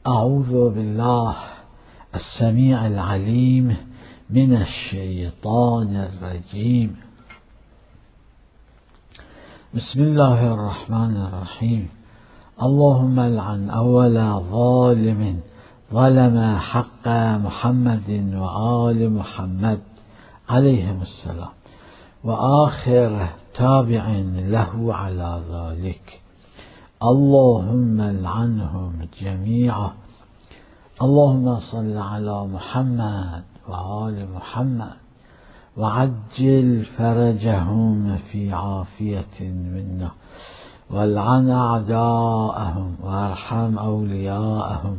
أعوذ بالله السميع العليم من الشيطان الرجيم. بسم الله الرحمن الرحيم. اللهم العن أول ظالم ظلم حق محمد وآل محمد عليهم السلام، وآخر تابع له على ذلك. اللهم العنهم جميعا. اللهم صل على محمد وآل محمد وعجل فرجهم في عافية منا، والعن أعداءهم وارحم أولياءهم،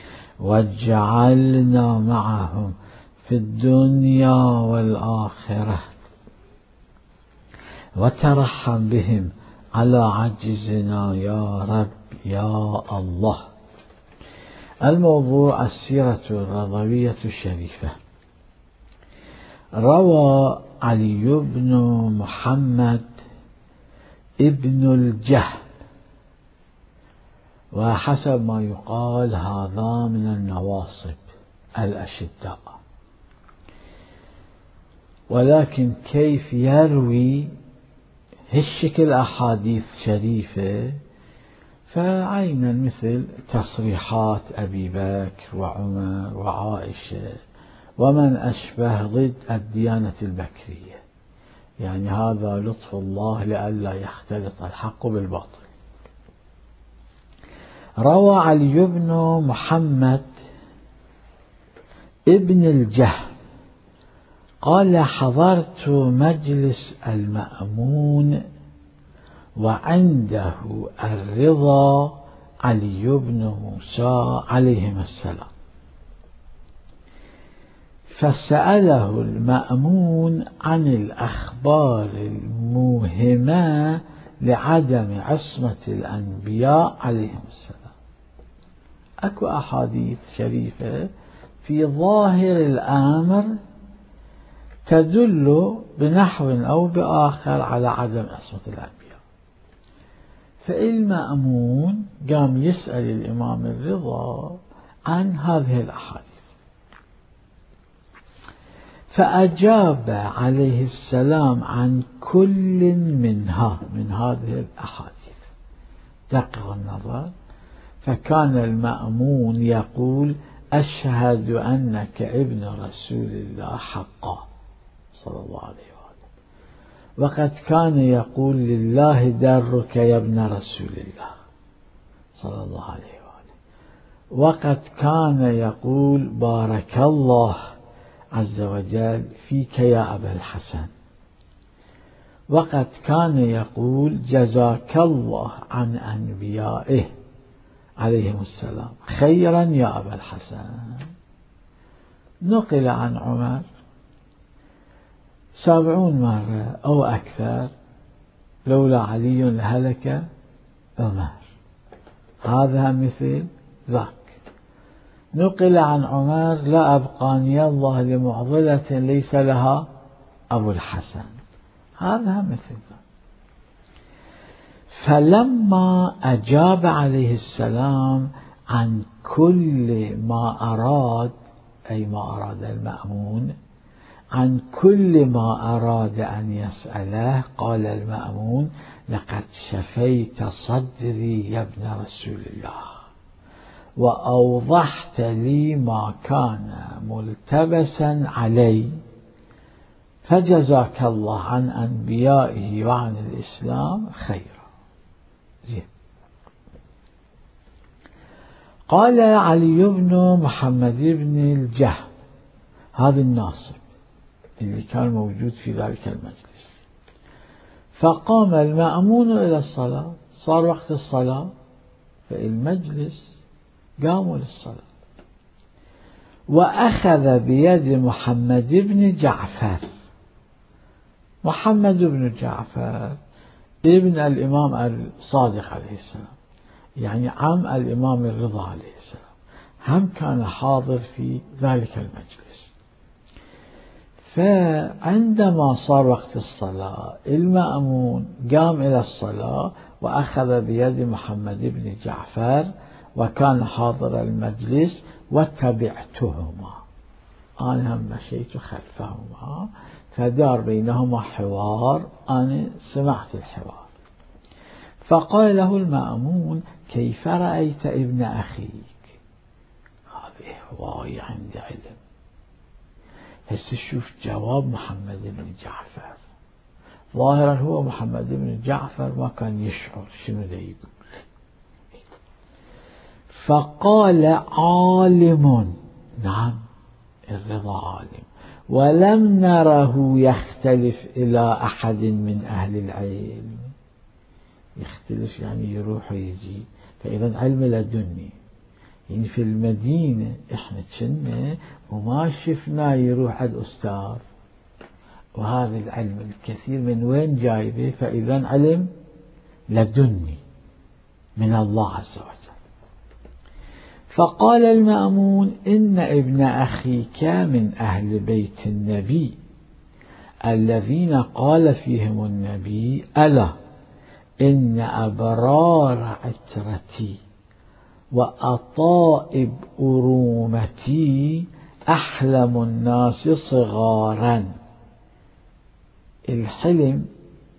واجعلنا معهم في الدنيا والآخرة، وترحم بهم على عجزنا يا رب يا الله. الموضوع السيرة الرضوية الشريفة. روى علي بن محمد ابن الجهم، وحسب ما يقال هذا من النواصب الأشداء، ولكن كيف يروي هالشكل أحاديث شريفة؟ فعينا مثل تصريحات أبي بكر وعمر وعائشة ومن أشبه ضد الديانة البكرية، يعني هذا لطف الله لئلا يختلط الحق بالباطل. روى علي بن محمد ابن الجهم قال: حضرت مجلس المأمون وعنده الرضا علي بن موسى عليهما السلام، فسأله المأمون عن الأخبار الموهمة لعدم عصمة الأنبياء عليهم السلام. أكو أحاديث شريفة في ظاهر الأمر تدل بنحو أو بآخر على عدم عصمة الأنبياء، فالمأمون قام يسأل الإمام الرضا عن هذه الأحاديث، فأجاب عليه السلام عن كل منها من هذه الأحاديث. دقق النظر، فكان المأمون يقول: أشهد أنك ابن رسول الله حقا صلى الله عليه وآله، وقد كان يقول: لله درك يا ابن رسول الله صلى الله عليه وآله، وقد كان يقول: بارك الله عز وجل فيك يا أبا الحسن، وقد كان يقول: جزاك الله عن أنبيائه عليهم السلام خيرا يا أبا الحسن. نقل عن عمر 70 مرة أو أكثر: لولا علي لهلك عمر. هذا مثل ذاك. نقل عن عمر: لا أبقاني الله لمعضلة ليس لها أبو الحسن. هذا مثل ذاك. فلما أجاب عليه السلام عن كل ما أراد، أي ما أراد المأمون، عن كل ما أراد أن يسأله، قال المأمون: لقد شفيت صدري يا ابن رسول الله، وأوضحت لي ما كان ملتبسا علي، فجزاك الله عن أنبيائه وعن الإسلام خيرا. قال علي بن محمد بن الجهم، هذا الناصب اللي كان موجود في ذلك المجلس، فقام المأمون إلى الصلاة، صار وقت الصلاة، فالمجلس قاموا للصلاة، وأخذ بيد محمد بن جعفر. محمد بن جعفر ابن الإمام الصادق عليه السلام، يعني عم الإمام الرضا عليه السلام، هم كان حاضر في ذلك المجلس. فعندما صار وقت الصلاة المأمون قام إلى الصلاة وأخذ بيد محمد بن جعفر وكان حاضر المجلس وتبعتهما، أنا هم مشيت خلفهما، فدار بينهما حوار، أنا سمعت الحوار. فقال له المأمون: كيف رأيت ابن أخيك؟ هذا هواي عندي علم. هسه شوف جواب محمد بن جعفر، ظاهرا هو محمد بن جعفر ما كان يشعر شنو دا يقول. فقال: عالم، نعم الرضا عالم، ولم نره يختلف إلى أحد من أهل العلم. يختلف يعني يروح ويجي، فإذا علم لدني، يعني في المدينة إحنا كنا وما شفنا يروح عند أستاذ، وهذا العلم الكثير من وين جايبه؟ فإذا علم لدني من الله عز وجل. فقال المأمون: إن ابن أخيك من أهل بيت النبي الذين قال فيهم النبي: ألا إن أبرار عترتي وأطائب أرومتي أحلم الناس صغارا. الحلم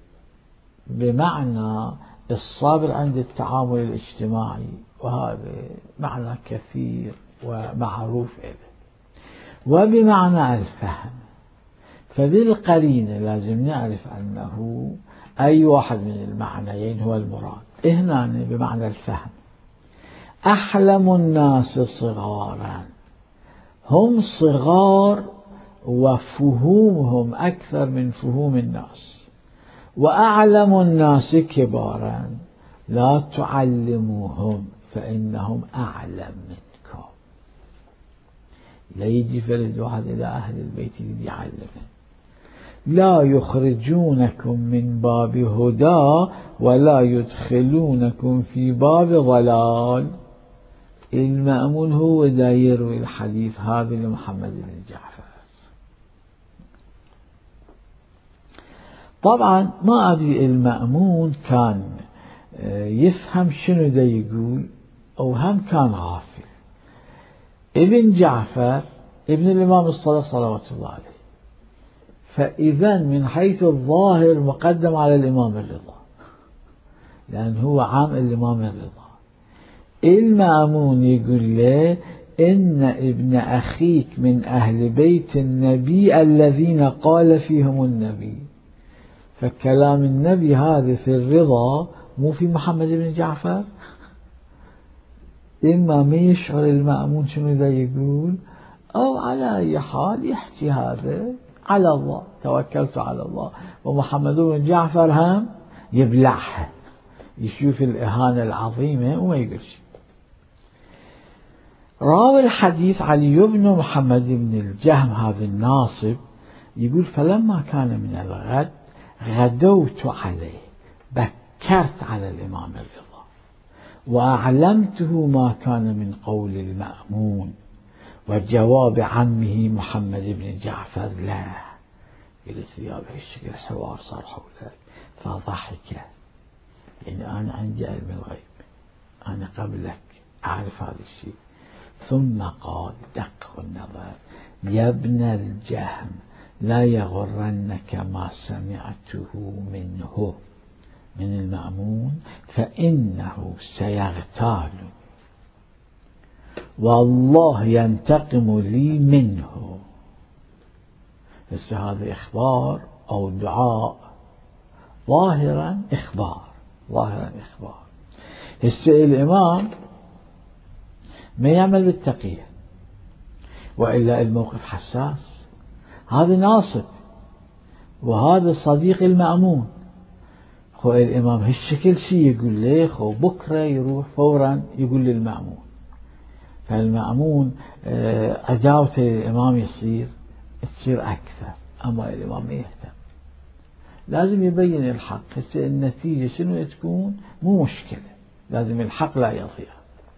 بمعنى الصبر عند التعامل الاجتماعي، وهذا معنى كثير ومعروف له، وبمعنى الفهم. فبالقرينة لازم نعرف أنه أي واحد من المعنيين هو المراد. هنا بمعنى الفهم. أحلم الناس صغارا، هم صغار وفهومهم أكثر من فهوم الناس، وأعلم الناس كبارا، لا تعلموهم فإنهم أعلم منكم. لا يجي فرد واحد إلى أهل البيت يعلمه. لا يخرجونكم من باب هدى ولا يدخلونكم في باب ضلال. المأمون هو دا يروي الحديث هذا لمحمد بن جعفر. طبعا ما أدري المأمون كان يفهم شنو دا يقول أو هم كان غافل. ابن جعفر ابن الإمام الصادق صلوات الله عليه، فإذا من حيث الظاهر مقدم على الإمام الرضا، لأن هو عام الإمام الرضا. المأمون يقول له: إن ابن أخيك من أهل بيت النبي الذين قال فيهم النبي. فكلام النبي هذا في الرضا، مو في محمد بن جعفر. إما ما يشعر المأمون شنو ذا يقول، أو على أي حال يحكي هذا على الله، توكلت على الله. ومحمد بن جعفر هم يبلعها، يشوف الإهانة العظيمة وما يقول شيء. راوي الحديث علي بن محمد بن الجهم هذا الناصب يقول: فلما كان من الغد غدوت عليه، بكرت على الإمام الرضا وأعلمته ما كان من قول المأمون وجواب عمه محمد بن جعفر له. قلت: يا بهالشكل حوار صار حولك. فضحك، يعني أنا عندي علم الغيب، أنا قبلك أعرف هذا الشيء. ثم قال دقق النظر: يا ابن الجهم، لا يغرنك ما سمعته منه من المأمون، فإنه سيغتالني والله ينتقم لي منه. بس هذا إخبار أو دعاء، ظاهرا إخبار، ظاهرا إخبار. الإمام ما يعمل بالتقية، وإلا الموقف حساس. هذا ناصب وهذا صديق المأمون. خو الإمام هالشكل شيء يقول له، خو بكرة يروح فورا يقول للمأمون. فالمأمون عداوته للإمام تصير أكثر، أما الإمام ما يهتم، لازم يبين الحق. النتيجة شنو تكون مو مشكلة، لازم الحق لا يضيع.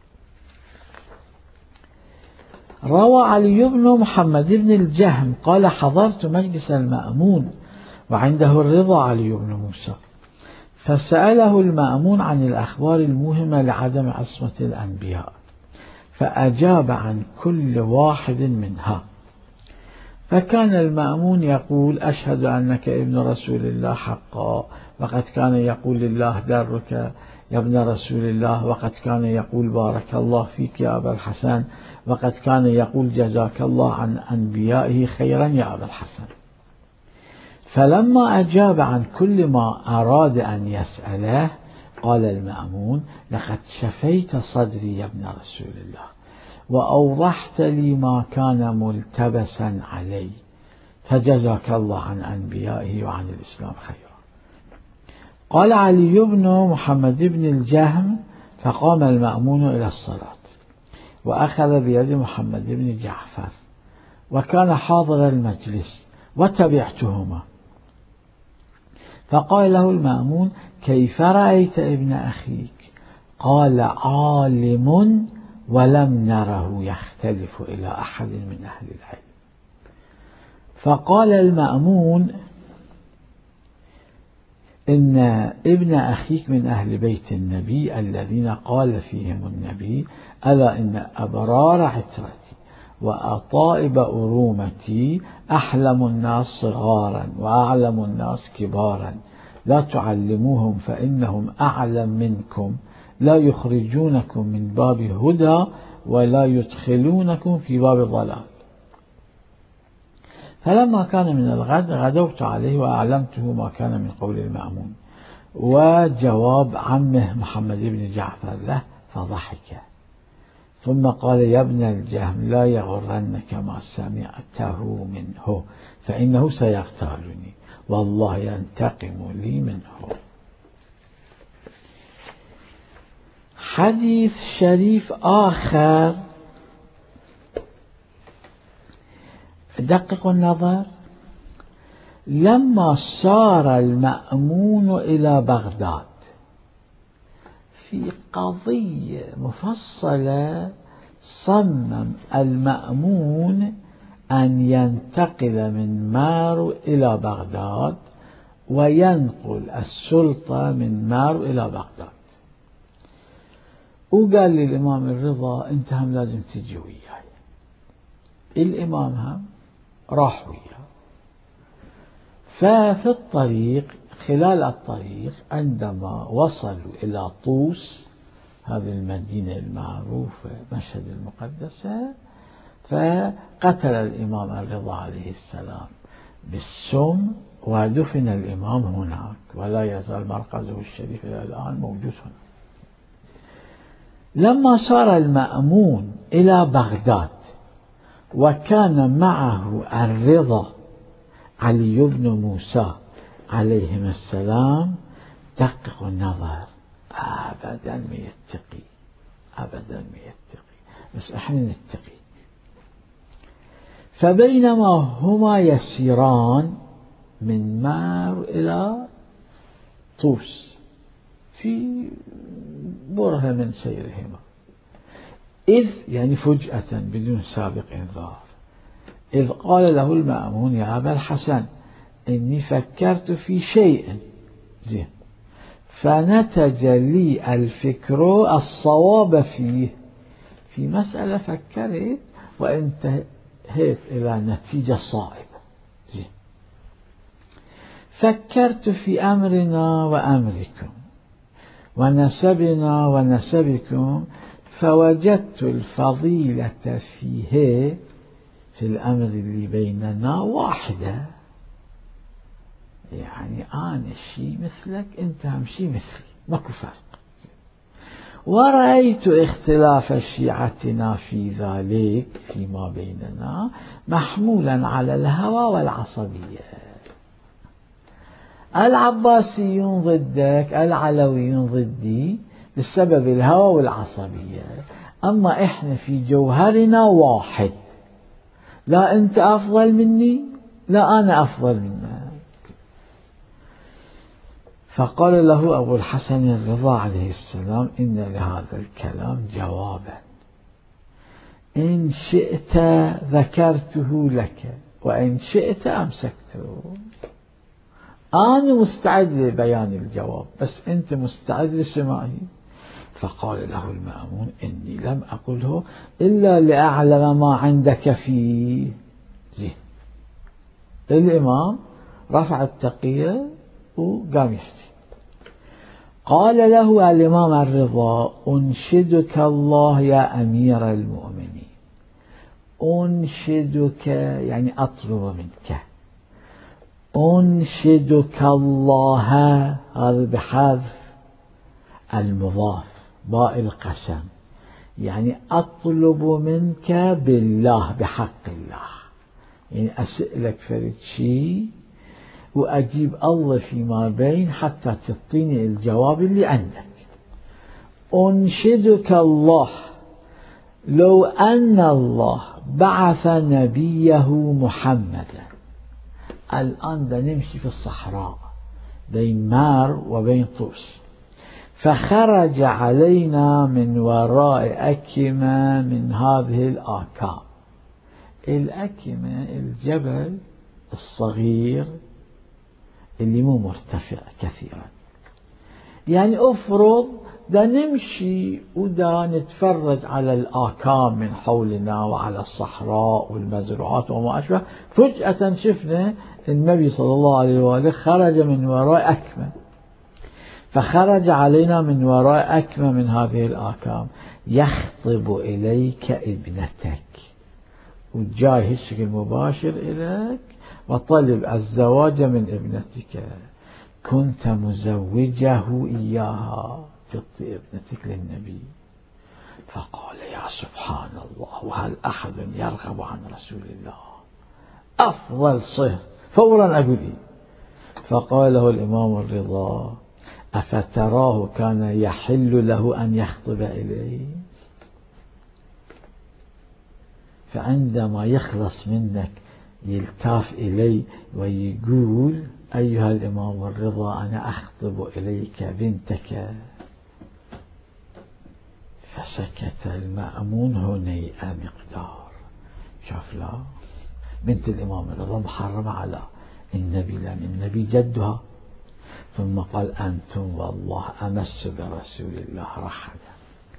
روى علي بن محمد بن الجهم قال: حضرت مجلس المأمون وعنده الرضا علي بن موسى، فسأله المأمون عن الأخبار المهمة لعدم عصمة الأنبياء، فأجاب عن كل واحد منها. فكان المأمون يقول: أشهد أنك ابن رسول الله حقا، وقد كان يقول: الله درك يا ابن رسول الله، وقد كان يقول: بارك الله فيك يا أبا الحسن، وقد كان يقول: جزاك الله عن أنبيائه خيرا يا أبا الحسن. فلما أجاب عن كل ما أراد أن يسأله قال المأمون: لقد شفيت صدري يا ابن رسول الله، وأوضحت لي ما كان ملتبسا علي، فجزاك الله عن أنبيائه وعن الإسلام خيرا. قال علي بن محمد بن الجهم: فقام المأمون إلى الصلاة وأخذ بيد محمد بن جعفر، وكان حاضر المجلس، وتبعتهما. فقال له المأمون: كيف رأيت ابن أخيك؟ قال: عالم ولم نره يختلف إلى أحد من أهل العلم. فقال المأمون: إن ابن أخيك من أهل بيت النبي الذين قال فيهم النبي: ألا إن أبرار عترتي وأطائب أرومتي أحلم الناس صغارا وأعلم الناس كبارا، لا تعلموهم فإنهم أعلم منكم، لا يخرجونكم من باب هدى ولا يدخلونكم في باب ضلال. فلما كان من الغد غدوت عليه وأعلمته ما كان من قول المأمون وجواب عمه محمد بن جعفر له، فضحك. ثم قال: يا ابن الجهم، لا يغرنك ما سمعته منه، فإنه سيغتالني، والله ينتقم لي منه. حديث شريف آخر دققوا النظر: لما سار المأمون إلى بغداد في قضية مفصلة، صمم المأمون أن ينتقل من مارو إلى بغداد وينقل السلطة من مارو إلى بغداد. وقال للإمام الرضا: أنت هم لازم تجي وياي. الإمام هم راح وياه. ففي الطريق، خلال الطريق، عندما وصلوا إلى طوس، هذه المدينة المعروفة مشهد المقدسة، فقتل الإمام الرضا عليه السلام بالسم، ودفن الإمام هناك، ولا يزال مركزه الشريف إلى الآن موجود هنا. لما صار المأمون إلى بغداد وكان معه الرضا علي بن موسى عليهما السلام، دققوا النظر، أبدا ما يتقي، أبدا ما يتقي، بس احنا نتقي. فبينما هما يسيران من مار إلى طوس في برهة من سيرهما، إذ يعني فجأة بدون سابق إنذار، إذ قال له المأمون: يا أبا الحسن، إني فكرت في شيء زين، فنتج لي الفكر الصواب فيه. في مسألة فكرت وانتهيت إلى نتيجة صائبة. زين. فكرت في أمرنا وأمركم ونسبنا ونسبكم، فوجدت الفضيلة فيه، في الأمر اللي بيننا، واحدة. يعني أنا شيء مثلك، أنت هم شيء مثلي، ماكو فرق. ورأيت اختلاف شيعتنا في ذلك فيما بيننا محمولا على الهوى والعصبية. العباسيون ضدك، العلويون ضدي بسبب الهوى والعصبية، أما إحنا في جوهرنا واحد، لا أنت أفضل مني لا أنا أفضل منك. فقال له أبو الحسن الرضا عليه السلام: إن لهذا الكلام جوابا، إن شئت ذكرته لك وإن شئت أمسكته. أنا مستعد لبيان الجواب بس أنت مستعد لسماعه. فقال له المأمون إني لم أقله إلا لأعلم ما عندك فيه. زين. الإمام رفع التقية وقام يحكي. قال له الإمام الرضا أنشدك الله يا أمير المؤمنين. أنشدك يعني أطلب منك. أنشدك الله هذا بحذف المضاف باء القسم، يعني أطلب منك بالله بحق الله، يعني أسألك فرد شيء وأجيب الله فيما بين حتى تعطيني الجواب اللي عندك. أنشدك الله لو أن الله بعث نبيه محمدا. الآن نمشي في الصحراء بين مار وبين طوس، فخرج علينا من وراء أكمة من هذه الآكام. الأكمة الجبل الصغير اللي مو مرتفع كثيرا، يعني أفرض دا نمشي ودا نتفرج على الآكام من حولنا وعلى الصحراء والمزروعات وما أشبه، فجأة شفنا النبي صلى الله عليه وآله خرج من وراء أكمة، فخرج علينا من وراء أكمة من هذه الآكام يخطب إليك ابنتك، وجاي هالشكل مباشر إليك وطلب الزواج من ابنتك، كنت مزوجه إياها، تعطي ابنتك للنبي. فقال يا سبحان الله، وهل أحد يرغب عن رسول الله؟ أفضل صهر فورا أقول إيه. فقال له الإمام الرضا أفتراه كان يحل له أن يخطب إليه؟ فعندما يخلص منك يلتاف إلي ويقول أيها الإمام الرضا أنا أخطب إليك بنتك. فسكت المأمون هنيئة مقدار. شاف لا بنت الإمام الرضا محرمة على النبي لأن النبي جدها. ثم قال أنتم والله أمس برسول الله رحمة،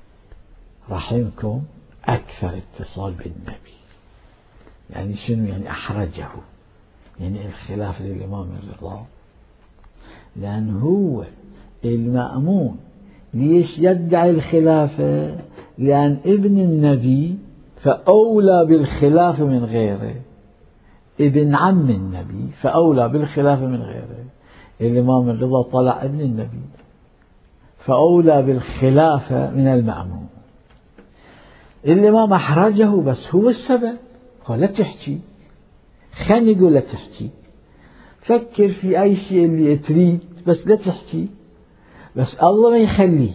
رحمكم أكثر اتصال بالنبي. يعني شنو؟ يعني أحرجه، يعني الخلاف للإمام الرضا، لأن هو المأمون ليش يدعي الخلافة؟ لأن ابن النبي فأولى بالخلافة من غيره، ابن عم النبي فأولى بالخلافة من غيره. الإمام الرضا طلع ابن النبي فأولى بالخلافة من المأمون. الإمام أحرجه بس هو السبب، قال لا تحكي، خلني يقول لا تحكي، فكر في أي شيء اللي تريد بس لا تحكي. بس الله ما يخليه،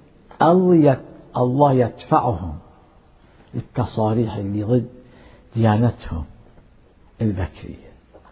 الله يدفعهم التصاريح اللي ضد ديانتهم البكرية.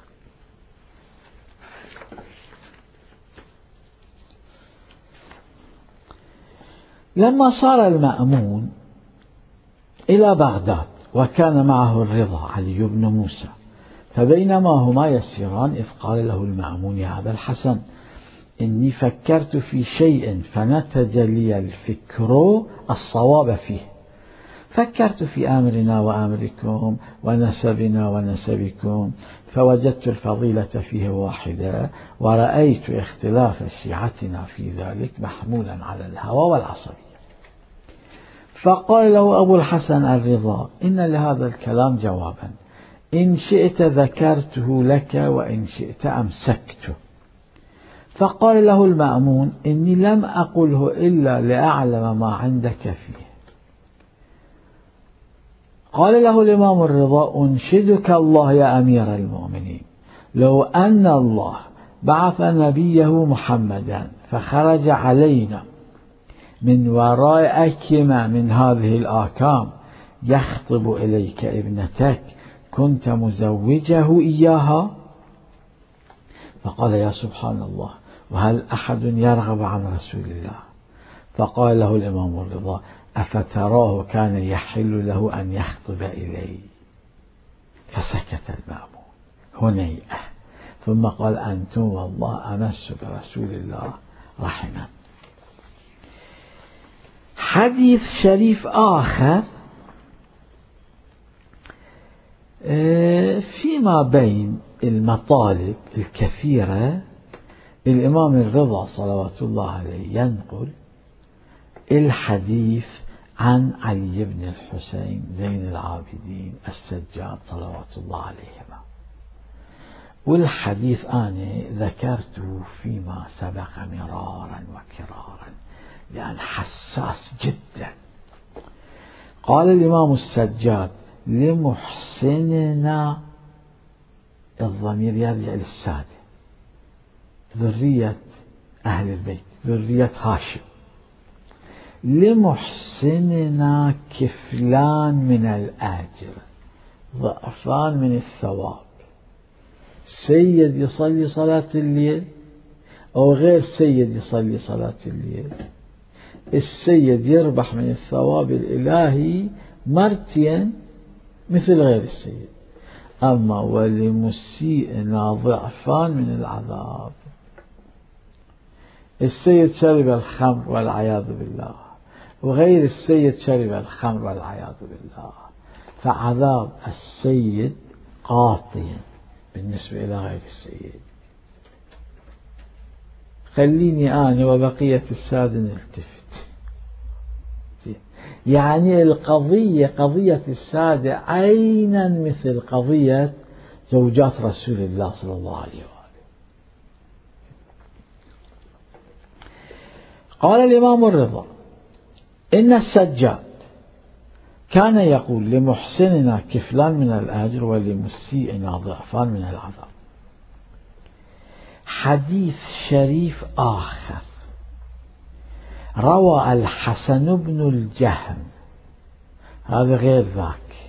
لما صار المأمون إلى بغداد وكان معه الرضا علي بن موسى، فبينما هما يسيران إذ قال له المأمون يا أبا الحسن إني فكرت في شيء فنتج لي الفكر الصواب فيه، فكرت في أمرنا وأمركم ونسبنا ونسبكم فوجدت الفضيلة فيه واحدة، ورأيت اختلاف شيعتنا في ذلك محمولا على الهوى والعصبية. فقال له أبو الحسن الرضا إن لهذا الكلام جوابا، إن شئت ذكرته لك وإن شئت أمسكته. فقال له المأمون إني لم أقله إلا لأعلم ما عندك فيه. قال له الإمام الرضا أنشدك الله يا أمير المؤمنين لو أن الله بعث نبيه محمدا فخرج علينا من وراء أكمة من هذه الآكام يخطب إليك ابنتك كنت مزوجه إياها. فقال يا سبحان الله، وهل أحد يرغب عن رسول الله؟ فقال له الإمام الرضا أفتراه كان يحل له أن يخطب إليه؟ فسكت المأمون هنيئة، ثم قال أنتم والله أمس برسول الله رحما. حديث شريف آخر فيما بين المطالب الكثيرة الإمام الرضا صلوات الله عليه ينقل الحديث عن علي بن الحسين زين العابدين السجاد صلوات الله عليهما، والحديث أنا ذكرته فيما سبق مرارا وكرارا لأن حساس جدا. قال الإمام السجاد لمحسننا، الضمير يرجع للسادة ذرية أهل البيت ذرية هاشم، لمحسننا كفلان من الأجر، ضعفان من الثواب. سيد يصلي صلاة الليل أو غير سيد يصلي صلاة الليل، السيد يربح من الثواب الإلهي مرتين مثل غير السيد. أما ولمسيئنا ضعفان من العذاب، السيد شرب الخمر والعياذ بالله وغير السيد شرب الخمر والعياذ بالله، فعذاب السيد قاطع بالنسبة إلى غير السيد. خليني أنا وبقية السادة نلتفت، يعني القضية قضية السادة عينا مثل قضية زوجات رسول الله صلى الله عليه وآله. قال الإمام الرضا إن السجاد كان يقول لمحسننا كفلان من الأجر ولمسيئنا ضعفان من العذاب. حديث شريف آخر روى الحسن بن الجهم، هذا غير ذاك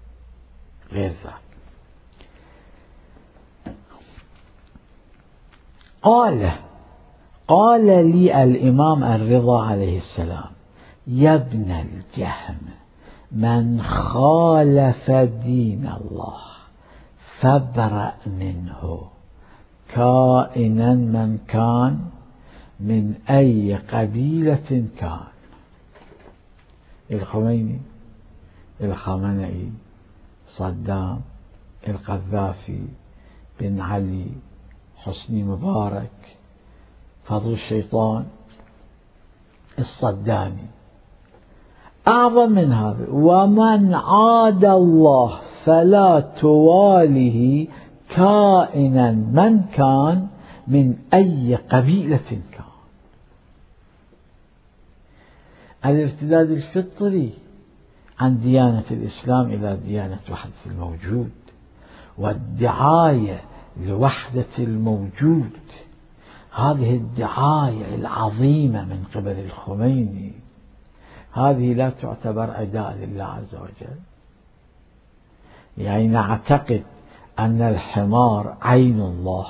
قال لي الإمام الرضا عليه السلام يا ابن الجهم من خالف دين الله فابرأ منه كائنا من كان من أي قبيلة كان. الخميني، الخامنئي، صدام، القذافي، بن علي، حسني مبارك، فضل الشيطان، الصدامي، أعظم من هذا ومن عاد الله فلا تواله كائنا من كان من أي قبيلة كان. الارتداد الفطري عن ديانة الإسلام إلى ديانة وحدة الموجود والدعاية لوحدة الموجود، هذه الدعاية العظيمة من قبل الخميني هذه لا تعتبر أداء لله عز وجل. يعني نعتقد أن الحمار عين الله،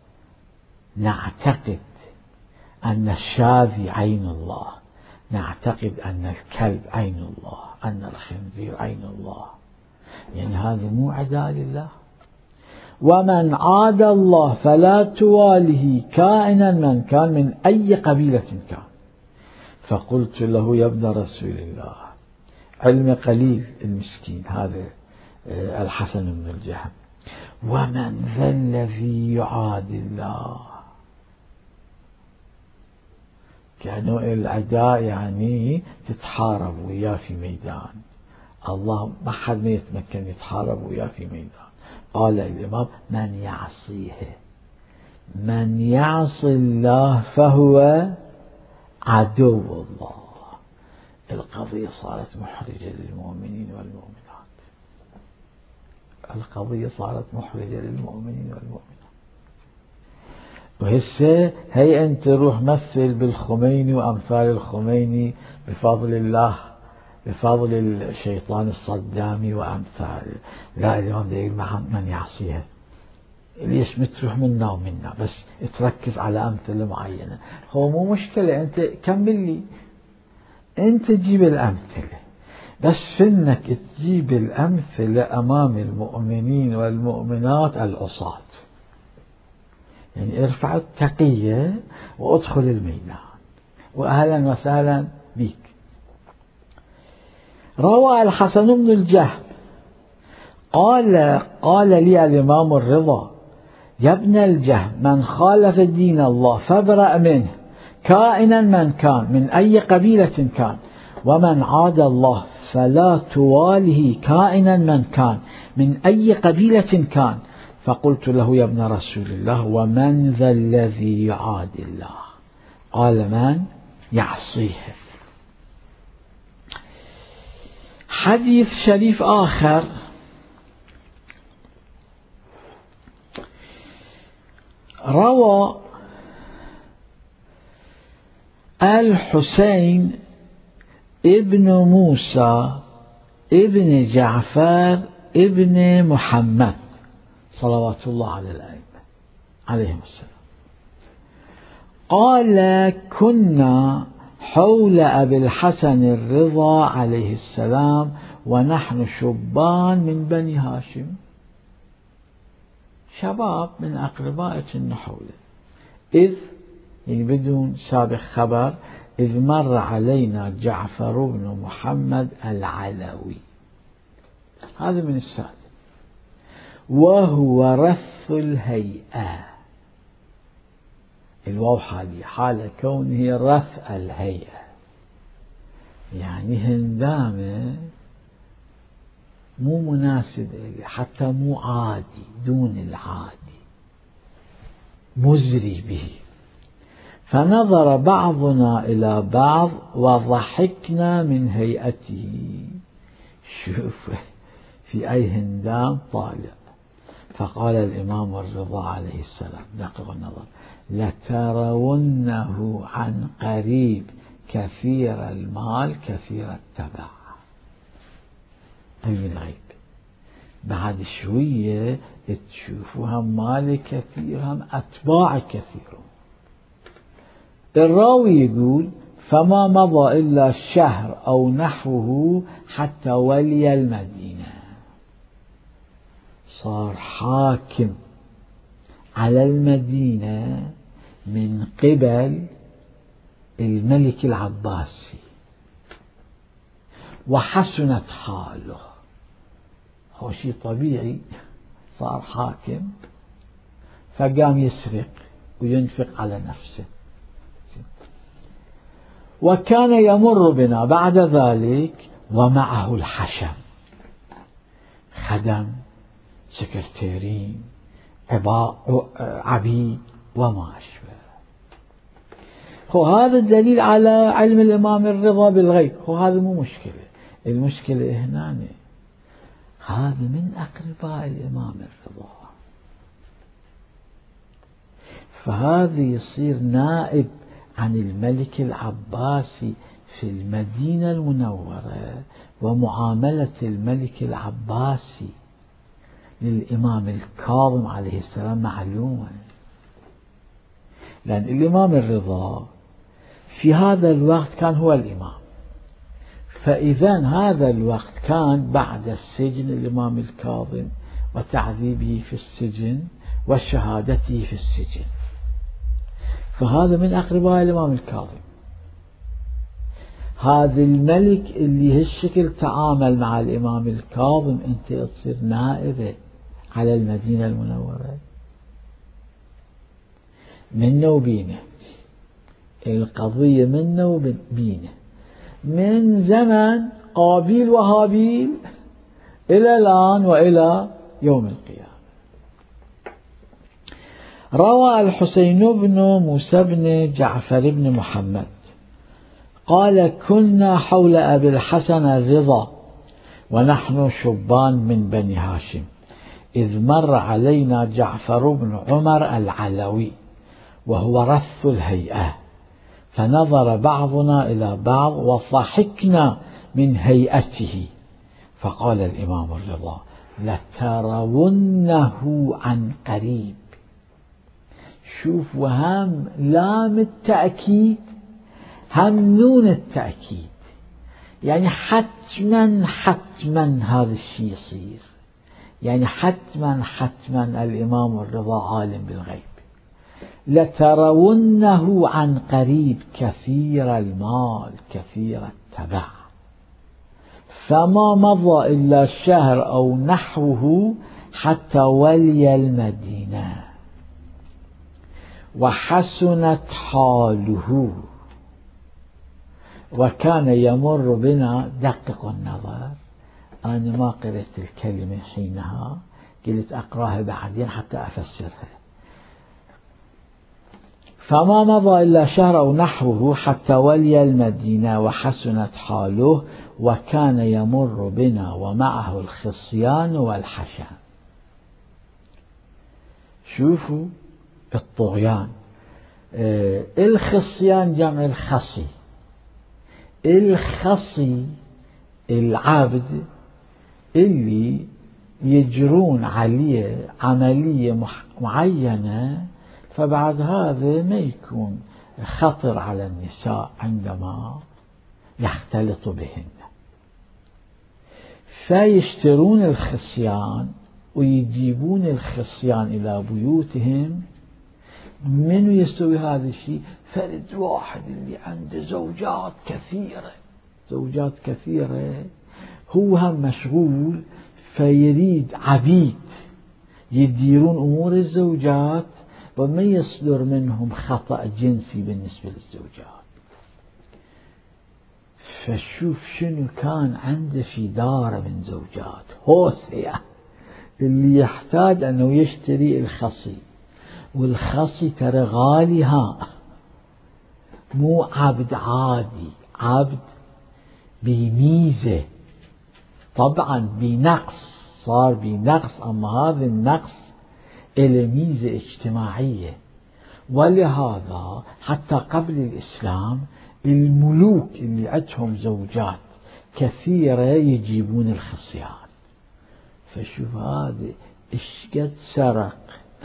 نعتقد أن الشاذي عين الله، نعتقد أن الكلب عين الله، أن الخنزير عين الله، يعني هذا مو عداء لله. ومن عاد الله فلا تواله كائنا من كان من أي قبيلة كان. فقلت له يا ابن رسول الله، علم قليل المسكين هذا الحسن بن الجهم، ومن ذا الذي يعادي الله؟ كأنه العداء يعني تتحارب وياه في ميدان، الله ما حد ما يتمكن يتحارب وياه في ميدان. قال الإمام من يعصيه، من يعصي الله فهو عدو الله. القضية صارت محرجة للمؤمنين والمؤمنات، القضية صارت محرجة للمؤمنين والمؤمنات. وهسه هي أنت روح مثل بالخميني وأمثال الخميني بفضل الله، بفضل الشيطان الصدامي وأمثال. لا، اليوم يقول من يعصيها، ليش متروح منا ومنا، بس تركز على أمثلة معينة. هو مو مشكلة، أنت كمل لي، أنت تجيب الأمثلة، بس فإنك تجيب الأمثلة أمام المؤمنين والمؤمنات العصاة. يعني ارفع التقية وادخل الميدان وأهلا وسهلا بك. روى الحسن بن الجهم قال لي الإمام الرضا: يا ابن الجهم، من خالف دين الله فابرأ منه كائنا من كان من أي قبيلة كان، ومن عاد الله فلا تواله كائنا من كان من أي قبيلة كان. فقلت له: يا ابن رسول الله، ومن ذا الذي يعاد الله؟ قال: من يعصيه. حديث شريف آخر روى الحسين ابن موسى ابن جعفر ابن محمد صلوات الله على الأئمة عليهم السلام قال: كنا حول أبي الحسن الرضا عليه السلام ونحن شبان من بني هاشم، شباب من أقرباء حوله، إذ يعني بدون سابق خبر، إذ مر علينا جعفر بن محمد العلوي، هذا من السادة، وهو رث الهيئة، الواو حالي حال كونه رث الهيئة، يعني هندامة مو مناسب إليه، حتى مو عادي، دون العادي، مزري به. فنظر بعضنا إلى بعض وضحكنا من هيئته. شوف في أي هندام طالع. فقال الإمام الرضا عليه السلام: دقق النظر: لترونه عن قريب كثير المال كثير التبع. أي بالغيب، بعد شوية تشوفوا هم مال كثير هم أتباع كثير. الراوي يقول: فما مضى إلا شهر أو نحوه حتى ولي المدينة، صار حاكم على المدينة من قبل الملك العباسي، وحسنت حاله، هو شيء طبيعي، صار حاكم فقام يسرق وينفق على نفسه. وكان يمر بنا بعد ذلك ومعه الحشم، خدم، سكرتيرين، عبيد وما أشبه. هذا الدليل على علم الإمام الرضا بالغيب. هذا مو مشكلة، المشكلة هنا هذا من أقرباء الإمام الرضا، فهذا يصير نائب عن الملك العباسي في المدينة المنورة، ومعاملة الملك العباسي للإمام الكاظم عليه السلام معلومة، لأن الإمام الرضا في هذا الوقت كان هو الإمام، فإذا هذا الوقت كان بعد السجن الإمام الكاظم وتعذيبه في السجن وشهادته في السجن، فهذا من أقرباء الإمام الكاظم. هذا الملك اللي هالشكل تعامل مع الإمام الكاظم، أنت تصير نائبة على المدينة المنورة، منه وبينه، القضية منه وبينه، من زمن قابيل وهابيل إلى الآن وإلى يوم القيامة. روى الحسين بن موسى بن جعفر بن محمد قال: كنا حول أبي الحسن الرضا ونحن شبان من بني هاشم، إذ مر علينا جعفر بن عمر العلوي وهو رث الهيئة، فنظر بعضنا إلى بعض وضحكنا من هيئته. فقال الإمام الرضا: لترونه عن قريب. شوف، وهم لام التأكيد هم نون التأكيد، يعني حتما هذا الشيء يصير، يعني حتما الإمام الرضا عالم بالغيب، لترونه عن قريب كثير المال كثير التبع، فما مضى إلا شهر أو نحوه حتى ولي المدينة وحسنت حاله وكان يمر بنا. دققوا النظر، أنا ما قرأت الكلمة حينها، قلت أقرأها بعدين حتى أفسرها. فما مضى إلا شهر أو نحوه حتى ولي المدينة وحسنت حاله وكان يمر بنا ومعه الخصيان والحشان. شوفوا الطغيان. الخصيان جمع الخصي. الخصي العبد اللي يجرون عليه عملية معينة، فبعد هذا ما يكون خطر على النساء عندما يختلط بهن، فيشترون الخصيان ويجيبون الخصيان إلى بيوتهم. من يستوي هذا الشيء؟ فرد واحد اللي عنده زوجات كثيرة هو هم مشغول، فيريد عبيد يديرون أمور الزوجات وما يصدر منهم خطأ جنسي بالنسبة للزوجات. فشوف شنو كان عنده في داره من زوجات هوسية، اللي يحتاج أنه يشتري الخصي، والخصي ترى غالي، مو عبد عادي، عبد بميزة، طبعا بنقص، صار بنقص، أما هذا النقص إلى ميزة اجتماعية. ولهذا حتى قبل الإسلام الملوك اللي عندهم زوجات كثيرة يجيبون الخصيان. فشوف هذا إيش قد سرق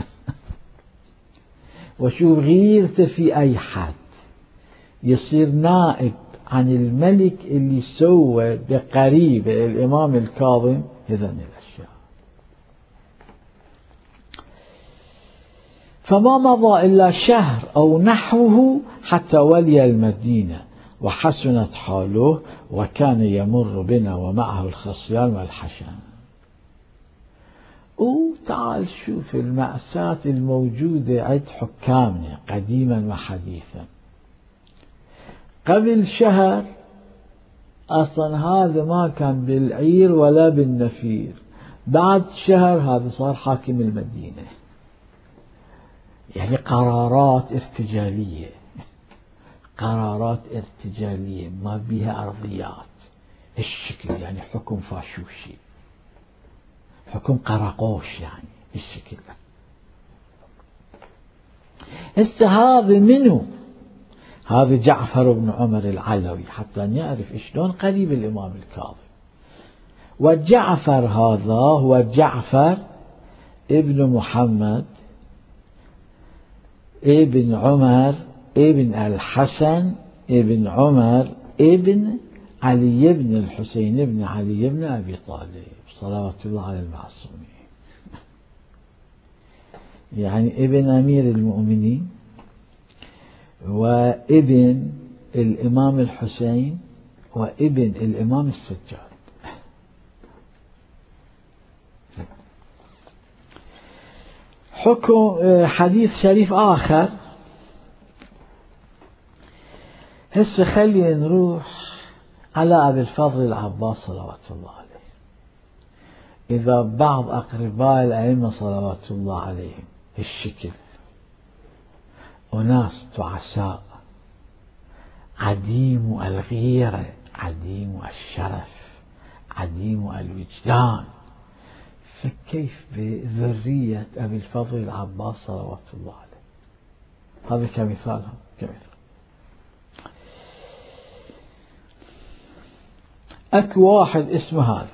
وشوف غيرته في أي حد، يصير نائب عن الملك اللي سوى بقريبه الإمام الكاظم هذين الأشياء. فما مضى إلا شهر أو نحوه حتى ولي المدينة وحسنت حاله وكان يمر بنا ومعه الخصيان والحشان. وتعال شوف المأساة الموجودة عند حكامنا قديما وحديثا. قبل شهر أصلا هذا ما كان بالعير ولا بالنفير، بعد شهر هذا صار حاكم المدينة. يعني قرارات ارتجالية ما بها أرضيات الشكل، يعني حكم فاشوشي، حكم قراقوش، يعني بالشكل. هسه هذا منو؟ هذا جعفر بن عمر العلوي، حتى نعرف شلون قريب الإمام الكاظم. وجعفر هذا هو جعفر ابن محمد ابن عمر ابن الحسن ابن عمر ابن علي بن الحسين بن علي بن أبي طالب صلوات الله على المعصومين. يعني ابن أمير المؤمنين وابن الإمام الحسين وابن الإمام السجاد. حكم حديث شريف آخر. هسه خلينا نروح على أبي الفضل العباس صلوات الله عليه. إذا بعض أقرباء الأئمة صلوات الله عليهم الشكل أناس تعساء عديم الغيرة، عديم الشرف، عديم الوجدان، فكيف بذرية أبي الفضل العباس صلوات الله عليه؟ هذا كمثال. أكو واحد اسمه هذا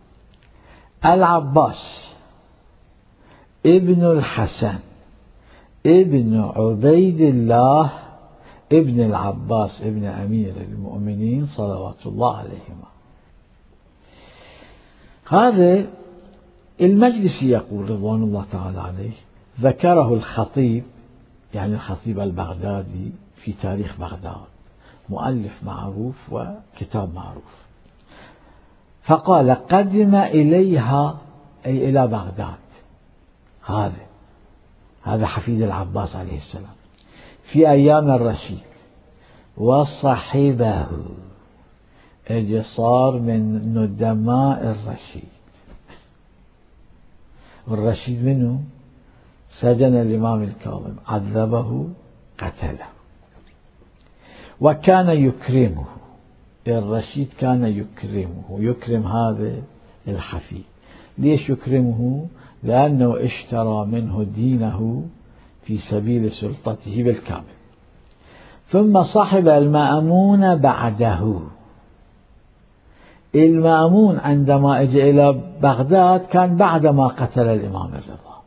العباس ابن الحسن ابن عبيد الله ابن العباس ابن أمير المؤمنين صلوات الله عليهما. هذا المجلسي يقول رضوان الله تعالى عليه، ذكره الخطيب يعني الخطيب البغدادي في تاريخ بغداد، مؤلف معروف وكتاب معروف. فقال قدم إليها أي إلى بغداد، هذا حفيد العباس عليه السلام في أيام الرشيد، وصحبه اجي صار من ندماء الرشيد. والرشيد منه سجن الإمام الكاظم، عذبه، قتله. وكان يكرمه، الرشيد كان يكرمه، يكرم هذا الحفيد. ليش يكرمه؟ لأنه اشترى منه دينه في سبيل سلطته بالكامل. ثم صحب المأمون بعده. المأمون عندما اجى إلى بغداد كان بعدما قتل الإمام الرضا.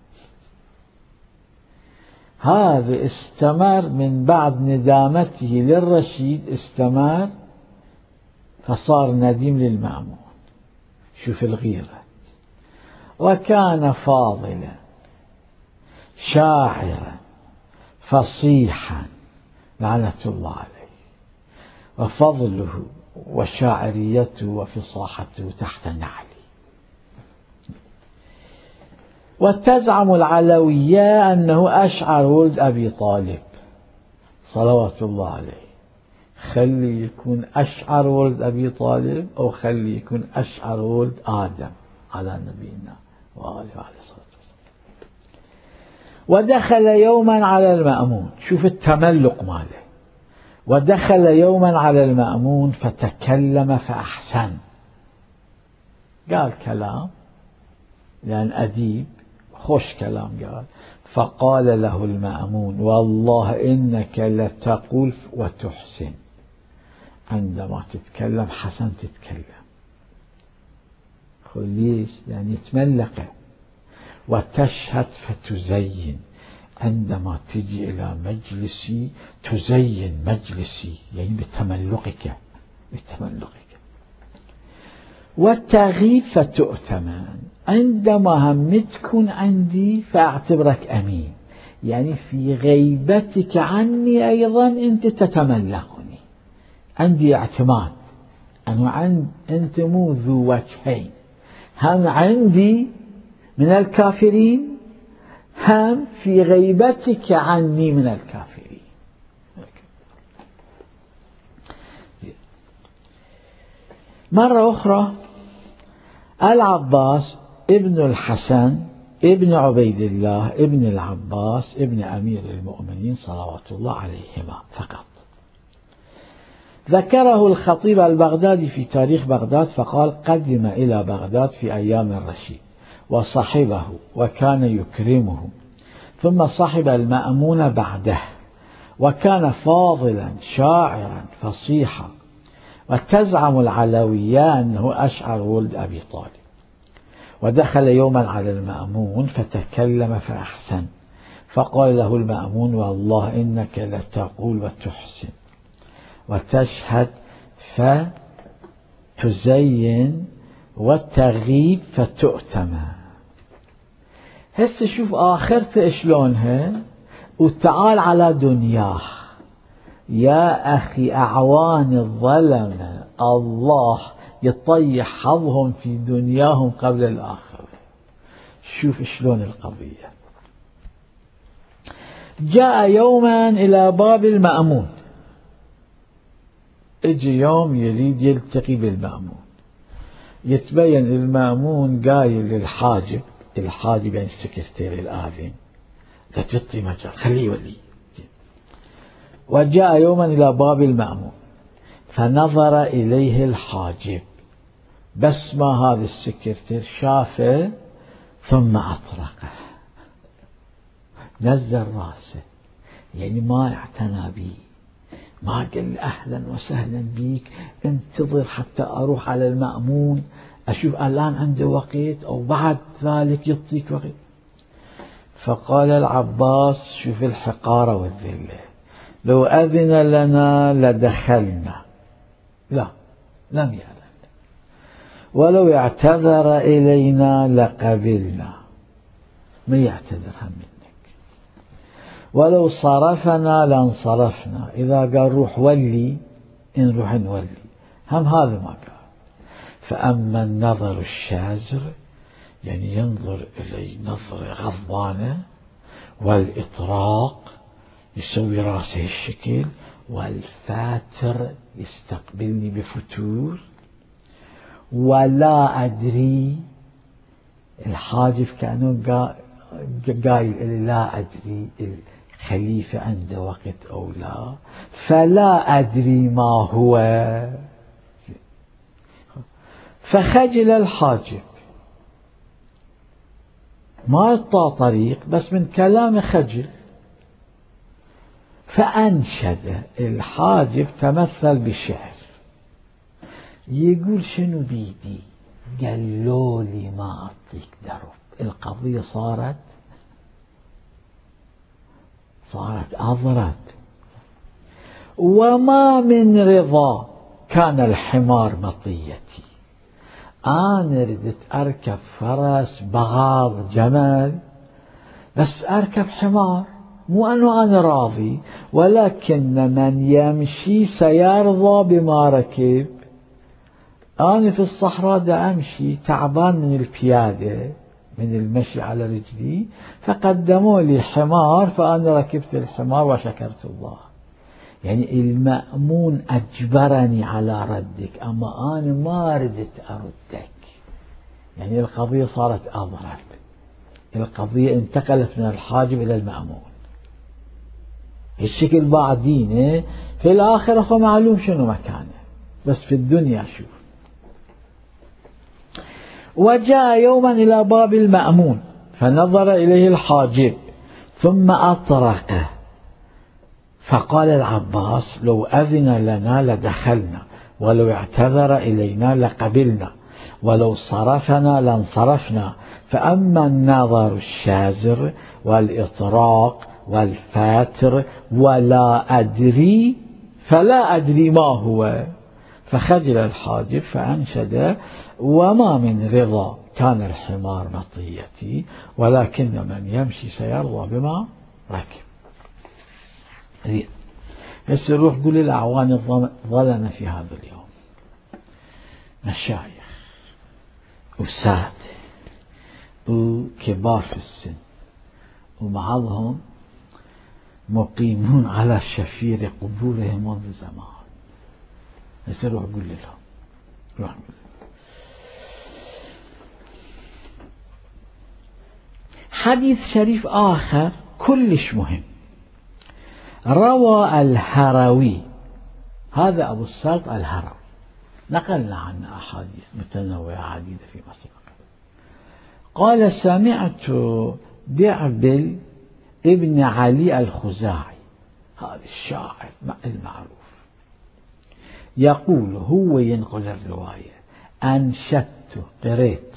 هذا استمر من بعد ندامته للرشيد، استمر فصار نديم للمأمون. شوف الغيرة. وكان فاضلا شاعرا فصيحا لعنة الله عليه، وفضله وشاعريته وفصاحته تحت نعلي. وتزعم العلوية أنه أشعر ولد أبي طالب صلوات الله عليه. خلي يكون أشعر ولد أبي طالب أو خلي يكون أشعر ولد آدم على نبينا وآله عليه الصلاة والسلام. ودخل يوما على المأمون، شوف التملق ماله. ودخل يوما على المأمون فتكلم فأحسن، قال كلام لأن أديب خوش كلام قال. فقال له المأمون والله إنك لتقول وتحسن، عندما تتكلم حسن تتكلم. ليش؟ يعني يتملق. وتشهد فتزين، عندما تجي إلى مجلسي تزين مجلسي، يعني بتملقك. والتغيب فتؤتمن، عندما هم تكون عندي فأعتبرك أمين، يعني في غيبتك عني أيضا أنت تتملقني، عندي اعتماد أنه أنت مو ذو وجهين، هم عندي من الكافرين، هم في غيبتك عني من الكافرين. مرة أخرى العباس ابن الحسن ابن عبيد الله ابن العباس ابن أمير المؤمنين صلوات الله عليهما فقط. ذكره الخطيب البغدادي في تاريخ بغداد فقال قدم إلى بغداد في أيام الرشيد وصحبه وكان يكرمه، ثم صحب المأمون بعده، وكان فاضلا شاعرا فصيحا. وتزعم العلوية أنه أشعر ولد أبي طالب. ودخل يوما على المأمون فتكلم فأحسن، فقال له المأمون والله إنك لتقول وتحسن وتشهد فتزين وتغيب فتؤتمن. هسه شوف آخرته شلونها، وتعال على دنياه. يا أخي أعوان الظلمة الله يطيح حظهم في دنياهم قبل الآخرة. شوف شلون القضية. جاء يوما إلى باب المأمون، اجي يوم يريد يلتقي بالمأمون، يتبين المأمون قايل للحاجب، الحاجب يعني السكرتير الآذن، لا تعطي مجال خليه يولي. وجاء يوما إلى باب المأمون فنظر إليه الحاجب، بس ما هذا السكرتير شافه ثم أطرقه، نزل راسه، يعني ما اعتنى بي، ما قال أهلا وسهلا بيك، انتظر حتى أروح على المأمون أشوف الآن عنده وقت أو بعد ذلك يعطيك وقت. فقال العباس شوف الحقارة والذلة، لو أذن لنا لدخلنا، لا لم يأذن، ولو اعتذر إلينا لقبلنا، ما يعتذر هم منك، ولو صرفنا لانصرفنا، إذا قال روح ولي نروح نولي، هم هذا ما قال. فأما النظر الشازر يعني ينظر إلي نظرة غضبانة، والإطراق يسوي راسه الشكل، والفاتر يستقبلني بفتور، ولا أدري، الحاجب كأنه قايل لا أدري الخليفة عنده وقت أو لا، فلا أدري ما هو. فخجل الحاجب، ما يطلع طريق بس من كلام خجل، فأنشد الحاجب، تمثل بالشعر، يقول شنو بيدي؟ قالوا لي ما أعطيك درب. القضية صارت أضرت. وما من رضا كان الحمار مطيتي، أنا ردت أركب فرس بغاض جمل، بس أركب حمار، مو أنه أنا راضي، ولكن من يمشي سيرضى بما ركب. أنا في الصحراء دا أمشي تعبان من البيادة، من المشي على رجلي، فقدموا لي حمار، فأنا ركبت الحمار وشكرت الله. يعني المأمون أجبرني على ردك، أما أنا ما ردت أردك. يعني القضية صارت أضرب، القضية انتقلت من الحاجب إلى المأمون. الشكل بعدين في الآخرة هو معلوم شنو مكانه، بس في الدنيا شوف. وجاء يوما إلى باب المأمون فنظر إليه الحاجب ثم أطرقه، فقال العباس لو أذن لنا لدخلنا، ولو اعتذر إلينا لقبلنا، ولو صرفنا لانصرفنا. فأما النظر الشازر والإطراق والفاتر ولا أدري، فلا أدري ما هو. فخجل الحاجب فأنشد: وما من رضا كان الحمار مطيتي، ولكن من يمشي سيرضى بما ركب. زين، هسه روح قول للأعوان الظلمة في هذا اليوم، مشايخ وسادة وكبار في السن، وبعضهم مقيمون على شفير قبورهم منذ زمان. هسه روح قول لهم، روح قول لهم. حديث شريف آخر كلش مهم، روى الهروي، هذا أبو السلط الهروي، نقلنا عنه أحاديث متنوعة عديدة في مصر. قال: سمعت بعبل ابن علي الخزاعي، هذا الشاعر المعروف، يقول، هو ينقل الرواية: أنشدت، قريت،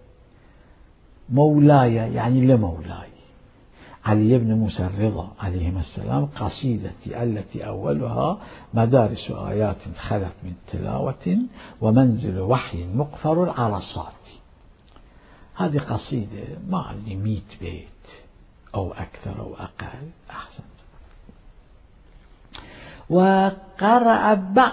مولاي يعني لمولاي علي بن موسى الرضا عليهما السلام قصيدتي التي أولها: مدارس آيات خلت من تلاوة، ومنزل وحي مقفر العرصات. هذه قصيدة ما عندي 100 بيت أو أكثر أو أقل، أحسن. وقرأ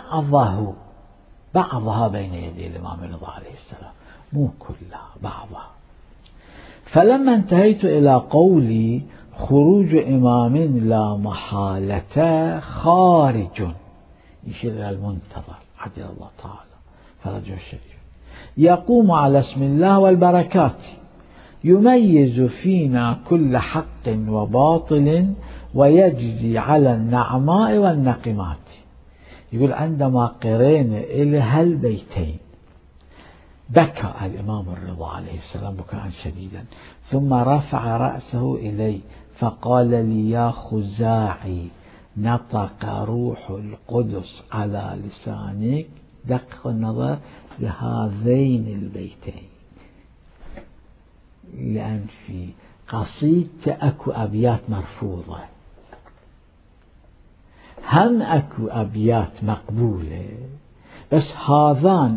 بعضها بين يدي الإمام الرضا عليه السلام، مو كلها، بعضها. فلما انتهيت إلى قولي: خروج إمام لا محالة خارج، يشير إلى المنتظر عجل الله تعالى فرجه الشريف، يقوم على اسم الله والبركات، يميز فينا كل حق وباطل، ويجزي على النعماء والنقمات. يقول عندما قرينا إلى هالبيتين بكى الإمام الرضا عليه السلام بكاء شديدا، ثم رفع رأسه إلي فقال لي: يا خزاعي، نطق روح القدس على لسانك. دقق النظر لهذين البيتين، لأن في قصيدة أكو أبيات مرفوضة، هم أكو أبيات مقبولة، بس هذان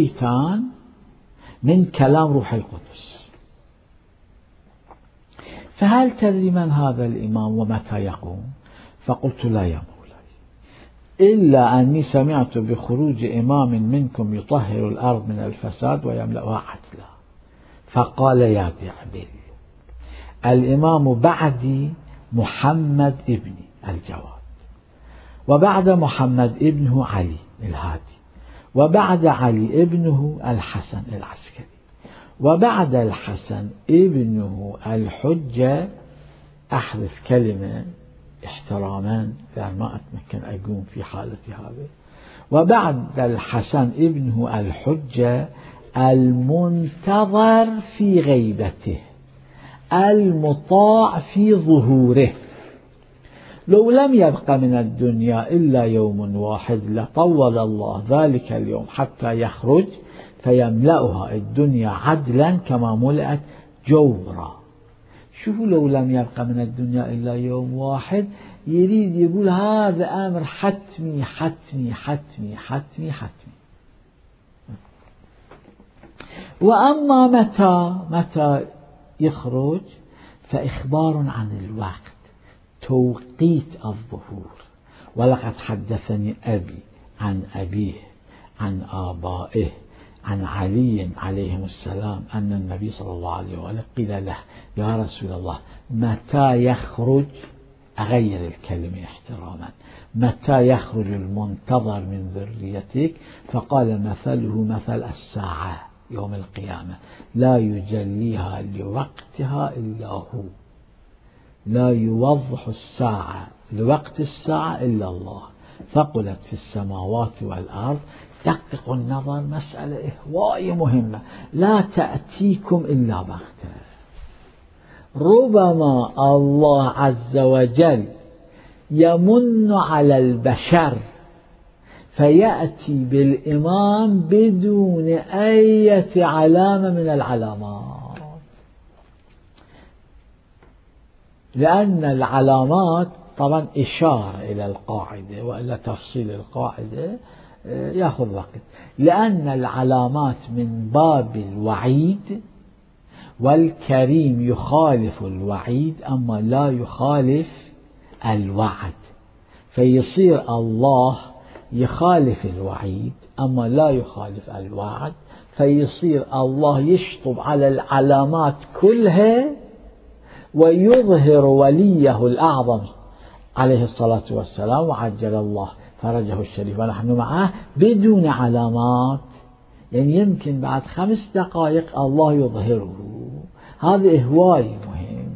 البيتان من كلام روح القدس. فهل تدري من هذا الإمام ومتى يقوم؟ فقلت لا يا مولاي، إلا أني سمعت بخروج إمام منكم يطهر الأرض من الفساد ويملأها عدلا. فقال يا دعبل، الإمام بعدي محمد ابني الجواد، وبعد محمد ابنه علي الهادي، وبعد علي ابنه الحسن العسكري، وبعد الحسن ابنه الحجة. أحذف كلمة احتراما لأن ما أتمكن أقوم في حالتي هذه. وبعد الحسن ابنه الحجة المنتظر في غيبته المطاع في ظهوره. لو لم يبق من الدنيا إلا يوم واحد لطول الله ذلك اليوم حتى يخرج فيملأها الدنيا عدلا كما ملأت جورا. شوفوا، لو لم يبق من الدنيا إلا يوم واحد، يريد يقول هذا أمر حتمي حتمي حتمي حتمي حتمي. وأما متى يخرج فإخبار عن الوقت، توقيت الظهور. ولقد حدثني أبي عن أبيه عن آبائه عن علي عليهم السلام أن النبي صلى الله عليه وسلم قيل له يا رسول الله متى يخرج، أغير الكلمة احتراما، متى يخرج المنتظر من ذريتك؟ فقال مثله مثل الساعة يوم القيامة لا يجليها لوقتها إلا هو، لا يوضح الساعة لوقت الساعة إلا الله، ثقلت في السماوات والأرض. دققوا النظر، مسألة هواية مهمة لا تأتيكم إلا بغتة. ربما الله عز وجل يمن على البشر فيأتي بالإمام بدون أي علامة من العلامات، لأن العلامات طبعا إشارة إلى القاعدة، وإلا تفصيل القاعدة يأخذ وقت، لأن العلامات من باب الوعيد، والكريم يخالف الوعيد أما لا يخالف الوعد، فيصير الله يخالف الوعيد أما لا يخالف الوعد، فيصير الله يشطب على العلامات كلها ويظهر وليه الأعظم عليه الصلاة والسلام وعجل الله فرجه الشريف ونحن معه بدون علامات. يعني يمكن بعد 5 دقائق الله يظهره. هذا هواي مهم،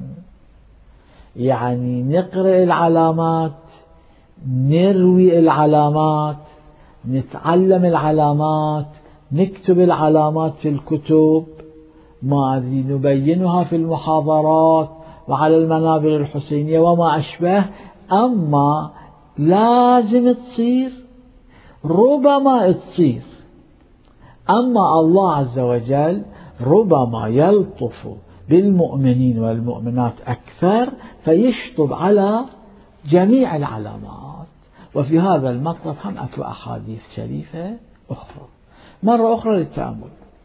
يعني نقرأ العلامات، نروي العلامات، نتعلم العلامات، نكتب العلامات في الكتب، ما أدري نبينها في المحاضرات وعلى المنابر الحسينية وما أشبه. أما لازم تصير، ربما تصير. أما الله عز وجل ربما يلطف بالمؤمنين والمؤمنات أكثر فيشطب على جميع العلامات. وفي هذا المطلب هم أكو أحاديث شريفة أخرى. مرة أخرى للتأمل.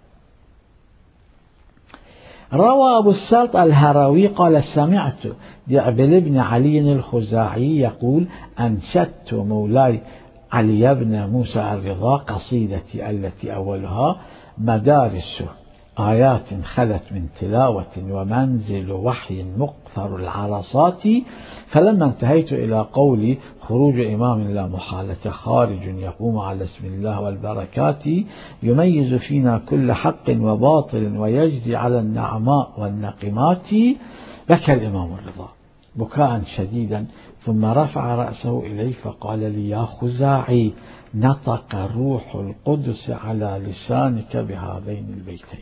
روى أبو السلط الهروي قال سمعت دعبل بن علي الخزاعي يقول أنشدت مولاي علي بن موسى الرضا قصيدتي التي أولها مدارس آيات خلت من تلاوة ومنزل وحي مقفر العرصات، فلما انتهيت إلى قولي خروج إمام لا محالة خارج يقوم على اسم الله والبركات يميز فينا كل حق وباطل ويجزي على النعماء والنقمات، بكى الإمام الرضا بكاء شديدا ثم رفع رأسه إلي فقال لي يا خزاعي نطق روح القدس على لسانك بهذين البيتين،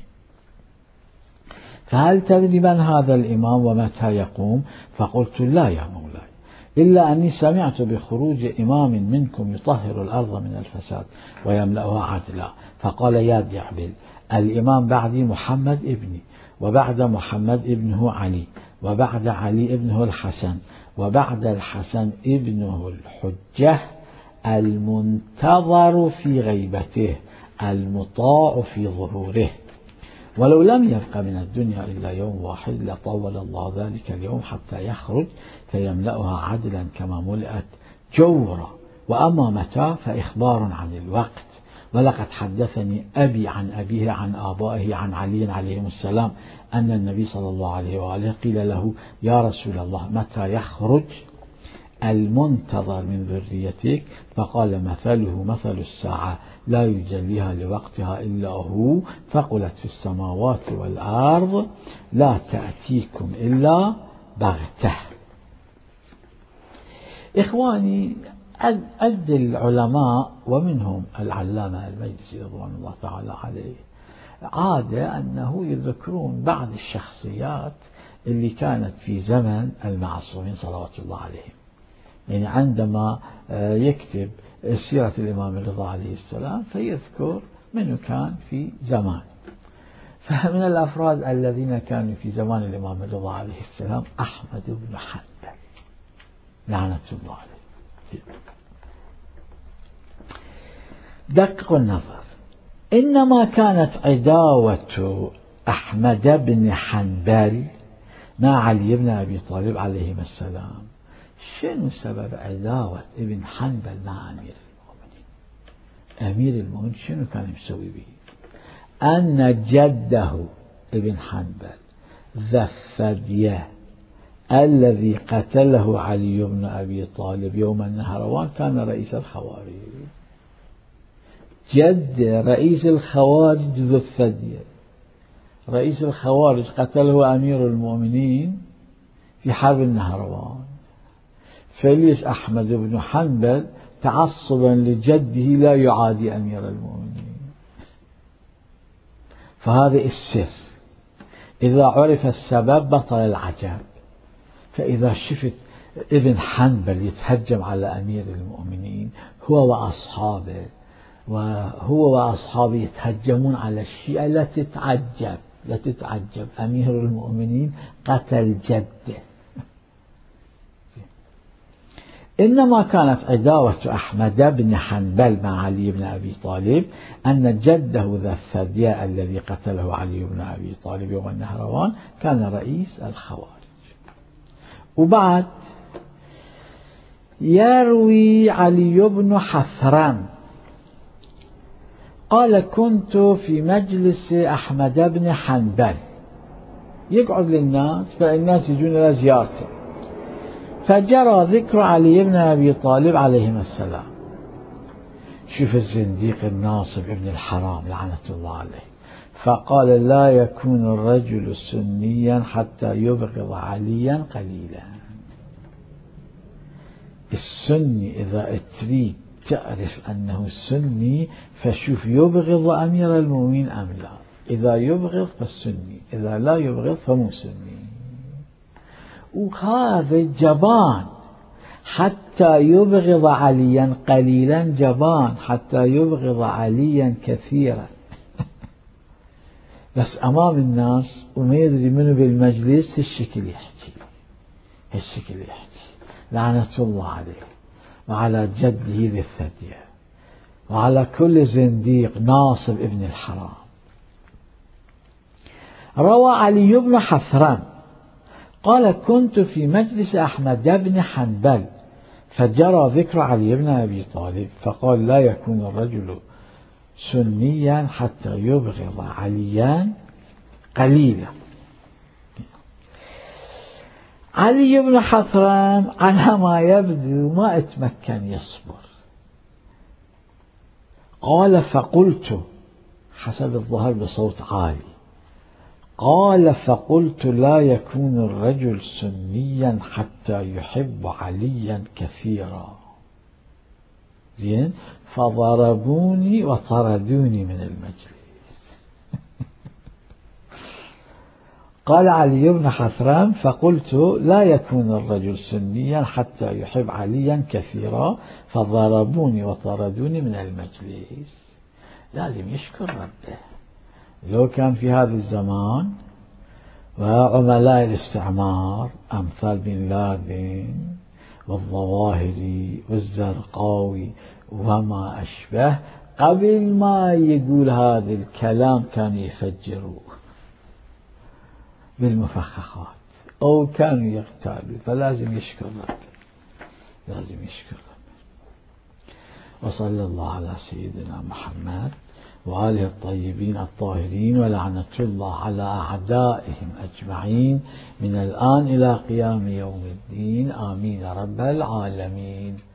فهل تدري من هذا الإمام ومتى يقوم؟ فقلت لا يا مولاي، إلا أني سمعت بخروج إمام منكم يطهر الأرض من الفساد ويملأها عدلا. فقال يا دعبل الإمام بعدي محمد ابني، وبعد محمد ابنه علي، وبعد علي ابنه الحسن، وبعد الحسن ابنه الحجة المنتظر في غيبته المطاع في ظهوره. ولو لم يبق من الدنيا إلا يوم واحد لطول الله ذلك اليوم حتى يخرج فيملأها عدلا كما ملئت جورا. وأما متى فإخبار عن الوقت. ولقد حدثني أبي عن أبيه عن آبائه عن علي عليه السلام أن النبي صلى الله عليه وآله قيل له يا رسول الله متى يخرج المنتظر من ذريتك؟ فقال مثله مثل الساعة لا يجليها لوقتها إلا هو ثقلت في السماوات والأرض لا تأتيكم إلا بغتة. إخواني، عد العلماء ومنهم العلامة المجلسي رضوان الله تعالى عليه عادة أنه يذكرون بعض الشخصيات اللي كانت في زمن المعصومين صلوات الله عليهم. يعني عندما يكتب سيرة الإمام الرضا عليه السلام فيذكر منه كان في زمان. فمن الأفراد الذين كانوا في زمان الإمام الرضا عليه السلام أحمد بن حنبل لعنة الله عليه. دقق النظر، إنما كانت عداوة أحمد بن حنبل مع علي بن أبي طالب عليهما السلام. شنو سبب عداوة ابن حنبل مع أمير المؤمنين؟ أمير المؤمنين شنو كان مسوي به؟ أن جده ابن حنبل ذا الثدية الذي قتله علي بن أبي طالب يوم النهروان كان رئيس الخوارج. جد رئيس الخوارج ذو الثدية، رئيس الخوارج قتله أمير المؤمنين في حرب النهروان. فليش أحمد بن حنبل تعصبا لجده لا يعادي أمير المؤمنين؟ فهذا السر، إذا عرف السبب بطل العجب. فإذا شفت ابن حنبل يتهجم على أمير المؤمنين هو وأصحابه وهو وأصحابه يتهجمون على الشيعة لا تتعجب، لا تتعجب، أمير المؤمنين قتل جده. إنما كانت عداوة أحمد بن حنبل مع علي بن أبي طالب أن جده ذا الثدياء الذي قتله علي بن أبي طالب يوم النهروان كان رئيس الخوارج. وبعد يروي علي بن حثرم قال كنت في مجلس أحمد بن حنبل، يقعد للناس فالناس يجون إلى زيارته، فجرى ذكر علي بن أبي طالب عليهما السلام. شوف الزنديق الناصب ابن الحرام لعنة الله عليه، فقال لا يكون الرجل سنيا حتى يبغض عليا قليلا. السني إذا تريد تعرف أنه سني فشوف يبغض أمير المؤمنين أم لا. إذا يبغض فالسني، إذا لا يبغض فمو سني. وهذا جبان حتى يبغض عليا قليلا، جبان حتى يبغض عليا كثيرا. بس أمام الناس وما يدري منه بالمجلس هالشكل يحكي، هالشكل يحكي لعنة الله عليه وعلى جده ذي الثدية وعلى كل زنديق ناصب ابن الحرام. روى علي بن حثرم قال كنت في مجلس أحمد بن حنبل فجرى ذكر علي بن أبي طالب فقال لا يكون الرجل سنيا حتى يبغض عليا قليلا. علي بن حثرم على ما يبدو ما اتمكن يصبر، قال فقلت، حسب الظهر بصوت عالي، قال فقلت لا يكون الرجل سنيا حتى يحب عليا كثيرا. زين، فضربوني وطردوني من المجلس. قال علي بن حثرم فقلت لا يكون الرجل سنيا حتى يحب عليا كثيرا فضربوني وطردوني من المجلس. لازم يشكر ربه. لو كان في هذا الزمان وعملاء الاستعمار أمثال بن لادن والظواهري والزرقاوي وما أشبه قبل ما يقول هذا الكلام كانوا يفجروه. بالمفخخات أو كانوا يغتالون، فلازم يشكر ربنا، لازم يشكر ربنا. وصلى الله على سيدنا محمد وآله الطيبين الطاهرين، ولعنة الله على أعدائهم أجمعين من الآن إلى قيام يوم الدين، آمين رب العالمين.